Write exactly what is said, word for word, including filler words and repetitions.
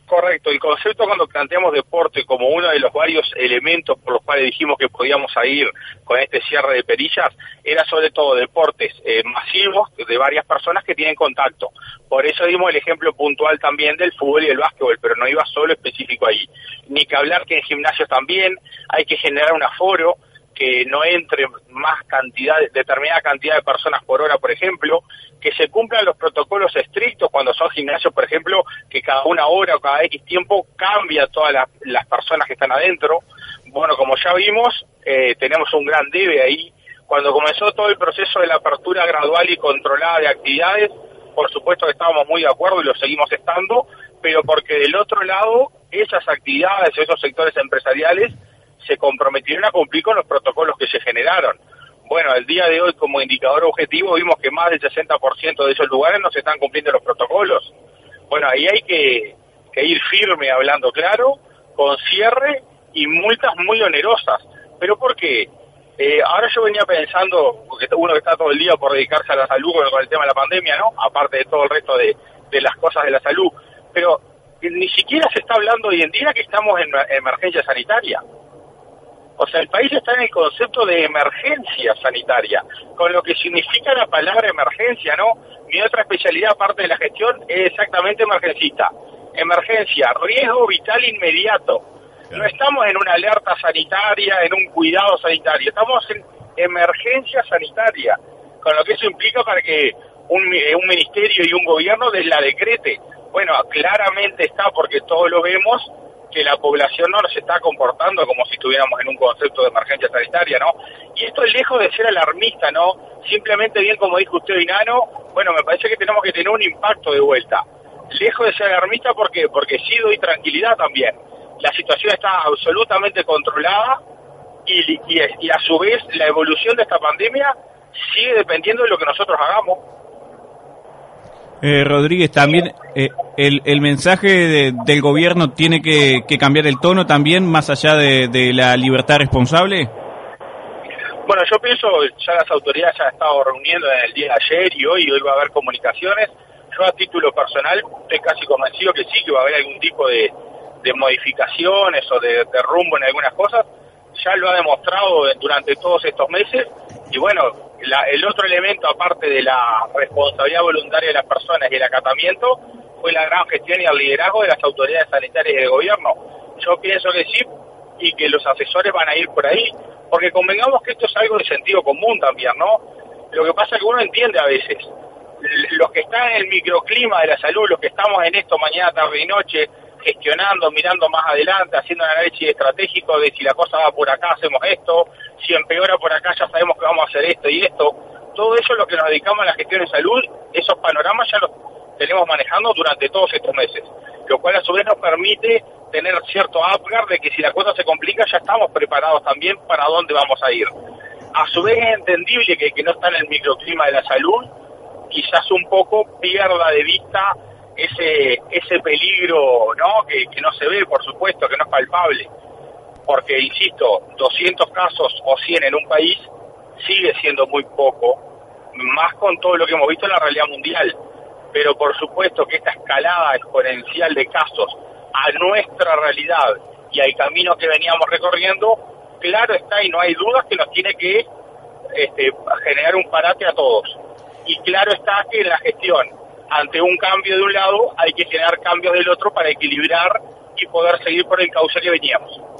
Correcto, el concepto cuando planteamos deporte como uno de los varios elementos por los cuales dijimos que podíamos ir con este cierre de perillas, era sobre todo deportes eh, masivos de varias personas que tienen contacto. Por eso dimos el ejemplo puntual también del fútbol y el básquetbol, pero no iba solo específico ahí. Ni que hablar que en gimnasios también hay que generar un aforo, que no entre más cantidad, determinada cantidad de personas por hora, por ejemplo, que se cumplan los protocolos estrictos cuando son gimnasios, por ejemplo, que cada una hora o cada X tiempo cambia todas las, las personas que están adentro. Bueno, como ya vimos, eh, tenemos un gran debe ahí. Cuando comenzó todo el proceso de la apertura gradual y controlada de actividades, por supuesto que estábamos muy de acuerdo y lo seguimos estando, pero porque del otro lado, esas actividades, esos sectores empresariales, se comprometieron a cumplir con los protocolos que se generaron. Bueno, el día de hoy, como indicador objetivo, vimos que más del sesenta por ciento de esos lugares no se están cumpliendo los protocolos. Bueno, ahí hay que, que ir firme, hablando claro, con cierre y multas muy onerosas. ¿Pero por qué? Eh, ahora yo venía pensando, porque uno que está todo el día por dedicarse a la salud con el tema de la pandemia, ¿no? Aparte de todo el resto de, de las cosas de la salud. Pero ni siquiera se está hablando hoy en día que estamos en emergencia sanitaria. O sea, el país está en el concepto de emergencia sanitaria, con lo que significa la palabra emergencia, ¿no? Mi otra especialidad, aparte de la gestión, es exactamente emergencista. Emergencia, riesgo vital inmediato. No estamos en una alerta sanitaria, en un cuidado sanitario, estamos en emergencia sanitaria, con lo que eso implica para que un, un ministerio y un gobierno de la decrete. Bueno, claramente está, porque todos lo vemos, que la población no nos está comportando como si estuviéramos en un concepto de emergencia sanitaria, ¿no? Y esto es lejos de ser alarmista, ¿no? Simplemente, bien como dijo usted, Inano, bueno, me parece que tenemos que tener un impacto de vuelta. Lejos de ser alarmista, ¿por qué? Porque sí doy tranquilidad también. La situación está absolutamente controlada y, y, y a su vez la evolución de esta pandemia sigue dependiendo de lo que nosotros hagamos. Eh, Rodríguez, también eh, el, el mensaje de, del gobierno tiene que, que cambiar el tono también, más allá de, de la libertad responsable. Bueno, yo pienso, ya las autoridades ya han estado reuniendo en el día de ayer y hoy, y hoy va a haber comunicaciones. Yo a título personal estoy casi convencido que sí, que va a haber algún tipo de, de modificaciones o de, de rumbo en algunas cosas. Ya lo ha demostrado durante todos estos meses. Y bueno, la, el otro elemento, aparte de la responsabilidad voluntaria de las personas y el acatamiento, fue la gran gestión y el liderazgo de las autoridades sanitarias y del gobierno. Yo pienso que sí, y que los asesores van a ir por ahí, porque convengamos que esto es algo de sentido común también, ¿no? Lo que pasa es que uno entiende a veces, los que están en el microclima de la salud, los que estamos en esto mañana, tarde y noche, gestionando, mirando más adelante, haciendo un análisis estratégico de si la cosa va por acá, hacemos esto, si empeora por acá, ya sabemos que vamos a hacer esto y esto. Todo eso es lo que nos dedicamos a la gestión de salud, esos panoramas ya los tenemos manejando durante todos estos meses, lo cual a su vez nos permite tener cierto upgrade de que si la cosa se complica ya estamos preparados también para dónde vamos a ir. A su vez es entendible que el que no está en el microclima de la salud quizás un poco pierda de vista ese ese peligro, ¿no? Que, que no se ve, por supuesto, que no es palpable, porque, insisto, doscientos casos o cien en un país sigue siendo muy poco, más con todo lo que hemos visto en la realidad mundial, pero por supuesto que esta escalada exponencial de casos a nuestra realidad y al camino que veníamos recorriendo, claro está y no hay dudas que nos tiene que este, generar un parate a todos, y claro está que en la gestión, ante un cambio de un lado, hay que generar cambios del otro para equilibrar y poder seguir por el cauce que veníamos.